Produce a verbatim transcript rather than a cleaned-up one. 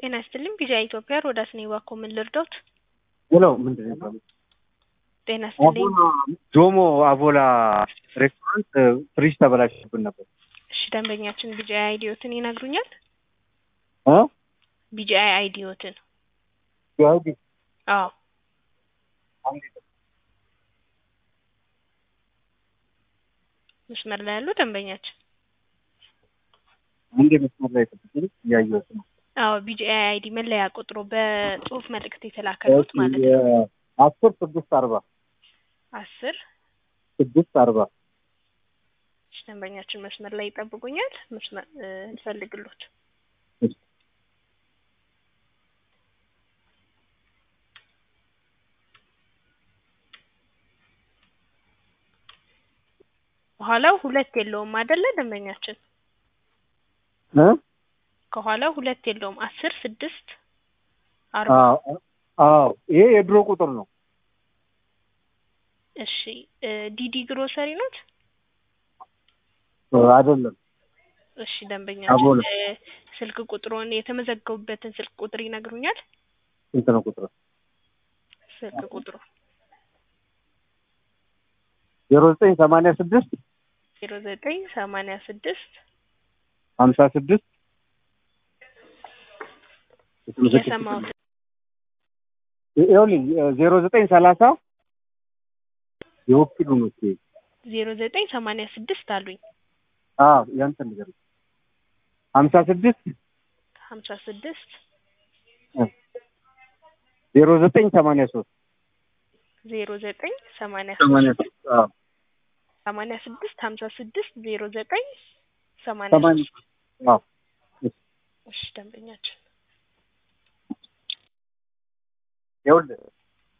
ጤና ይስጥልኝ ቢጃ ኢትዮጵያ ሮዳስ ነኝ ባኮ ምን ልርዳዎት? ሄሎ ምንድነው ነው? ጤና ይስጥልኝ ጆሞ አቮላ ሬስቶራንት ፍሪጅ ተበላሽቶብን ነበር። እሺ ደንበኛችን ቢጃ አይዲዮትን ይነግሩኛል? እ ቢጃ አይዲዮትን ያውዲ አዎ አንዴ መስመር ላይ ያለው ደንበኛችን አንዴ መስመር ላይ ተጥተን ያየሁት ነው። አዎ ቢጃ አይዲ መለያ ቁጥሩ በጽሁፍ መልእክት የተላከሉት ማለት ነው። አስር ስድስት አርባ አስር ስድስት አርባ ደንበኛችን መስመር ላይ ይጠብቁኛል። መስመር እንፈልግሎት ከኋላው ሁለት የለውም አይደለ ደንበኛችን? እ ከኋላው ሁለት የለውም አስር ስድስት አርባ አዎ አዎ ይሄ የድሮ ቁጥር ነው። እሺ ዲዲ ግሮሰሪ ኖት? አይደለም። እሺ ደንበኛችን ስልክ ቁጥሩን የተመዘገቡበትን ስልክ ቁጥር ይነግሩኛል? ስንት ነው ቁጥሩ? ስልክ ቁጥሩ ዜሮ ዘጠኝ ሰማንያ ስድስት ዜሮ ዘጠኝ ሰማንያ ስድስት ሀምሳ ስድስት የሰማሁት ይኸውልኝ ዜሮ ዘጠኝ ሰላሳ የወክሉ ነው እሺ ዜሮ ዘጠኝ ሰማንያ ስድስት አሉኝ። አዎ ያንተ ነገር ሀምሳ ስድስት ሀምሳ ስድስት ዜሮ ዘጠኝ ሰማንያ ሶስት ዜሮ ዘጠኝ ሰማንያ ሶስት አዎ ሰማንያ ስድስት ሀምሳ ስድስት ዜሮ ዘጠኝ ሰማንያ ሶስት አዎ እሺ ደንበኛችን ይኸውልህ